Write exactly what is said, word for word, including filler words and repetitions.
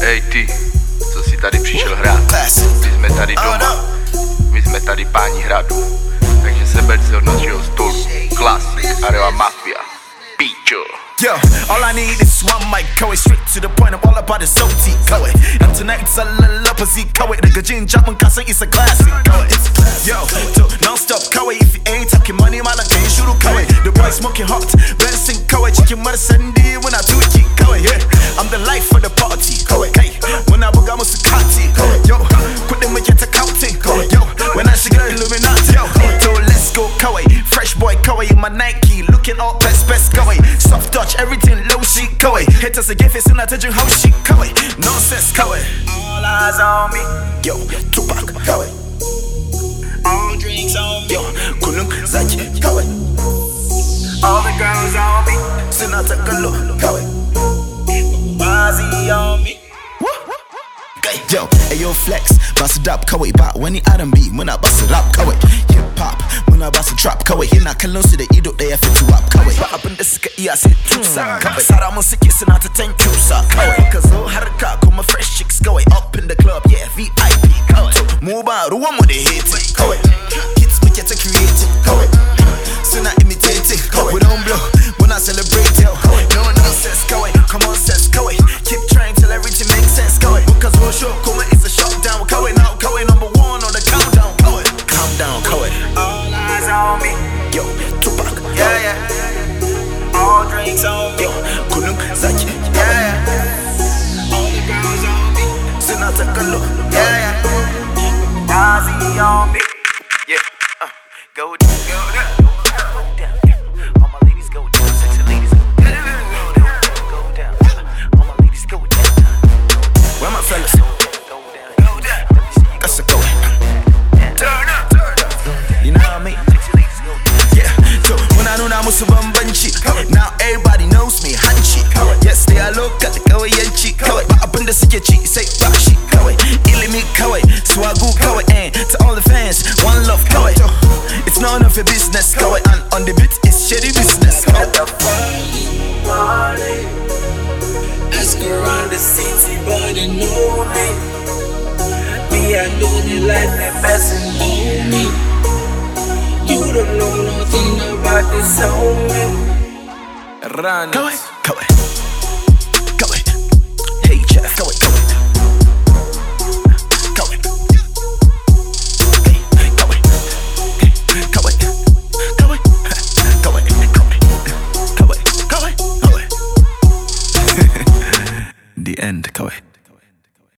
Hej ty, co si tady přišel hrát? My jsme tady doma, my jsme tady páni hradu. Takže seber si od našeho stolu Classic, Arewa Mafia, Picho. Yo, all I need is one mic, go straight to the point. I'm all about the O T, go it. And tonight's a little opposite, go it. The Gajin Japan Casa is a classic, go it. Yo, so non-stop, go it. If you ain't talking money, man, I can't shoot, go it. The boy smoking hot, Benson, go it. Chicken mother Sunday when I do it, go it. Yeah, I'm the life of the party, go it. Hey, when I bug, I'm a Sakati, go it. Yo, put them with your accounting, go it. Yo, when I should get Illuminati, yo. So let's go, go it. Fresh boy, go it. In my Nike, looking all best, best, go it. Soft touch. Everything low shit, go away. Hit us again, facing out to how shit, go away. Nonsense, go away. All eyes on me. Yo, Tupac, go away. All drinks on me. Yo, Kulung, Zaki, go away. All the girls on me. Sinatra, Galo, go away. Bazzi on me. Yo, ayo flex, bust it up, go away. But when he R and B, when I bust it up, go away. Hip hop, when I bust it trap, go away. Hina kalon si the ido, they have fit to up, go away. But up in the sika, yeah, I say two sack, go away. Sara mo siki, sinata ten two sack, go away. Cause oh, haraka, come my fresh chicks, go away. Up in the club, yeah, V I P, go away. Move out, who want they hate it, go away. Kids make it creative, go away. So not imitate it, go away. We don't blow, when I celebrate, yo. No nonsense, go away. Come on, sense, go away. Keep trying till everything makes sense, go away. Because we'll show, come it's a shutdown, go away. Now, go away, number one on the countdown, go away. Calm down, go away. All eyes on me. Yo, Tupac, yeah, yeah. All drinks on me. Yo, Kulung, Zaki, yeah, yeah. All the girls on me. Sinatra, Galo, yeah, yeah. Bazzi on me. Yeah, uh, go down, go down. Now everybody knows me, Hanchi. Yes, they are local, kawai yanchi, kawai. But up in the sketchy, say bashi, kawai. Ilimi, kawai, swagu, kawai. And to all the fans, one love, kawai. It's none of your business, kawai. And on the beat, it's shady business, kawai. At the party, party. Ask around the city, but they know me. Me, I know they like me best and know me. You don't know nothing about this homie. Run it. Go away, go away, go away. Hey, chef, go away, go away, go away. Hey, go away, go away, go away, go away, go away, go away, go away. The end, go away.